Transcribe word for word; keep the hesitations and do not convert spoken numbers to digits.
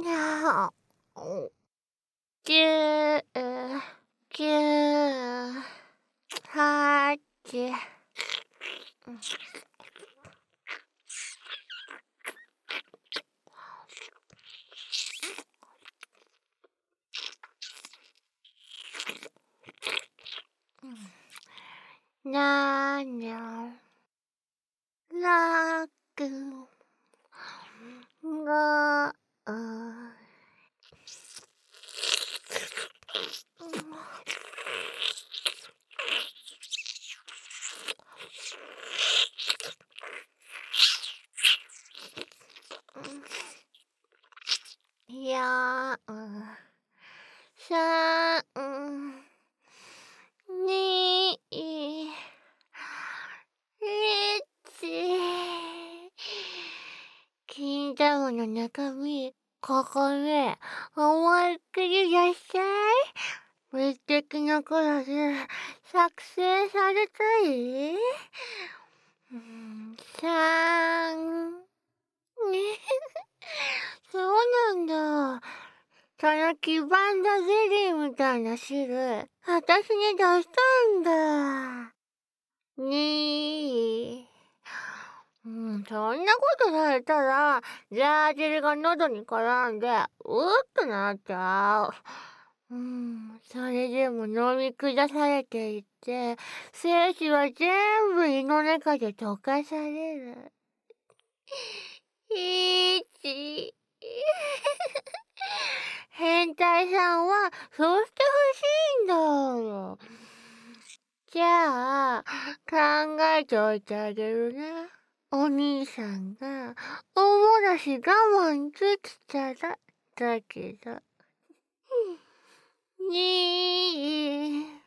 いやー、きゅう、きゅう、はち、なな、ろく、ご、よん、さん、に、いち。金玉の中身、ここね、思いっきりいらっしゃい。無敵なクラス、作成されたい？うん、さん、に、そうなんだ。その黄ばんだゼリーみたいな汁、私に出したんだ。に、うん、そんなことされたら、ジャージルが喉に絡んで、うーってなっちゃう。うん、それでも飲み下されていて、精子は全部胃の中で溶かされる。いち。変態さんはそうしてほしいんだ。じゃあ、考えておいてあげるね。お兄さんが、おもらし我慢できたら、だけど。にー。